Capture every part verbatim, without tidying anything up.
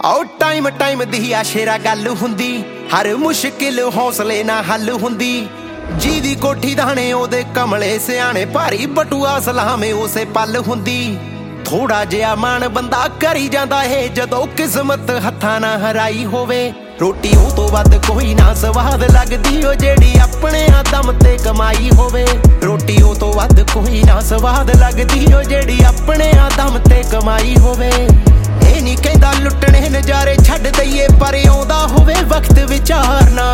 आओ time time दी आशेरा गल हुंदी, हर मुश्किल हौसले ना हल हुंदी। जी दी कोठी दाने ओदे कमले सियाने, भारी बटुआ सलामे उसे पल हुंदी। थोड़ा जिहा मान बंदा करी जांदा है जदों किस्मत हत्थां ना हराई होवे। रोटी ओ तो वध कोई ना स्वाद लगदी ओ जेड़ी अपने दम ते कमाई होवे। रोटी ओ तो वध कोई ना स्वाद लगदी ओ जेड़ी अपने दम ते कमाई होवे। ए नी कहंदा लुटने नजारे छड्ड दईए, पर आउंदा होवे वक्त विचारना।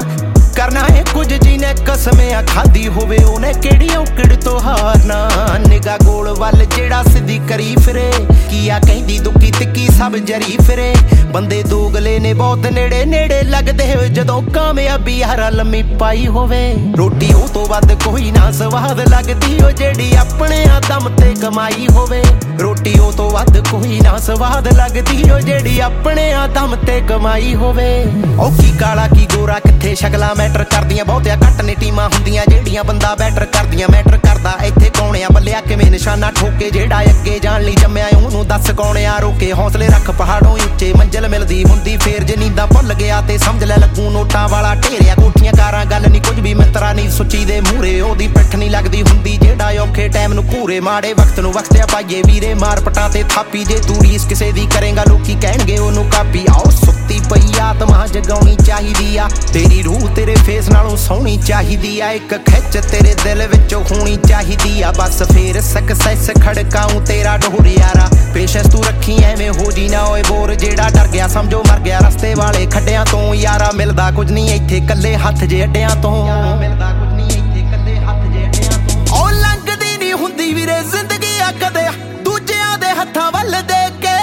करना है कुछ जिने कसमियां खाधी होवे, उन्हें केड़ी औकड़ तो हारना। निगाह गोल वल जेड़ा सिद्धी करी फिरे, किया कहंदी दुखी तिक्की सब जरी फिरे। बंदे दोगले ने बहुत नेड़े नेड़े लगदे जदों कामयाबी हारा लम्मी पाई होवे। रोटी ओ तो वध कोई ना स्वाद लगदी ओ जेड़ी अपने दम ते कमाई होवे। रोटी ओ तो वध कोई ना स्वाद लगदी ओ जेड़ी अपने दम ते कमाई होवे। ओ की काला की गोरा किथे शक्लां मैटर करदियां, बहुतिया घट ने टीमां हुंदियां जेड़ियां बंदा बैटर करदियां। मैटर करदा इत्थे कौन आ बल्लिया किवें निशाना ठोके, जेड़ा अगे जाण लई जम्मिआ ओहनूं दस कौन आ रोके। हौसले रख पहाड़ों उच्चे मंजिल मिलदी हुंदी, फेर जे नींदा भुल गया ते समझ लै लगू नोटां वाला ढेरिया। कोठियां कारां गल नहीं कुछ भी मित्रा नहीं सुची दे मूहरे, ओहदी पिठ नहीं लगदी हुंदी जेड़ा औखे टाइम नूं घूरे। माड़े वक्त नूं वक्तिया पाइए वीरे, मार पटा ते थापी जे तू रीस किसे दी करेंगा लोकी कहणगे ओहनूं कापी। आओ सुत्ती पई आत्मा जगाउणी चाहीदी आ, तेरी रूह तेरे फेस नालों सोहणी चाहीदी आ। एक खिच तेरे दिल विच होनी चाहीदी आ, बस फेर सक्सैस खड़काऊं तेरा ढोर यारा। पेशेंस तू रखी एवें हो जी ना ओए बोर, जेड़ा डर गया समझो मर गया रस्ते वाले खड्डियां तो। यारा मिलदा कुछ नहीं इत्थे कल्ले हत्थ जे अड्डियां तो। मिलदा कुछ नहीं इत्थे कल्ले हत्थ जे अड्डियां तो। ओ लंघदी नहीं हुंदी वीरे जिंदगी आ कदे दूजियां दे हत्थां वल देख के।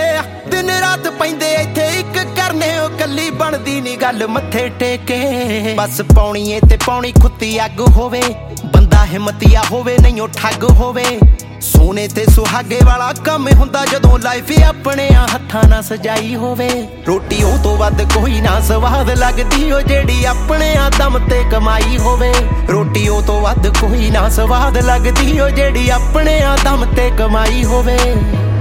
दिन रात पैंदे इत्थे इक करने ओ कल्ली बनदी नी गल मत्थे टेके। बस पौनी ए ते पौनी खुत्ती अग होवे, बंदा हिम्मतिया होवे नहीं ओ ठग होवे। सोने ते सुहागे वाला कम हुंदा जदों लाइफ अपने हत्थां ना सजाई होवे। रोटी ओ तो वध कोई ना स्वाद लगदी ओ जेड़ी अपने दम ते कमाई होवे। रोटी ओ तो वध कोई ना स्वाद लगदी ओ जेड़ी अपने दम ते कमाई होवे।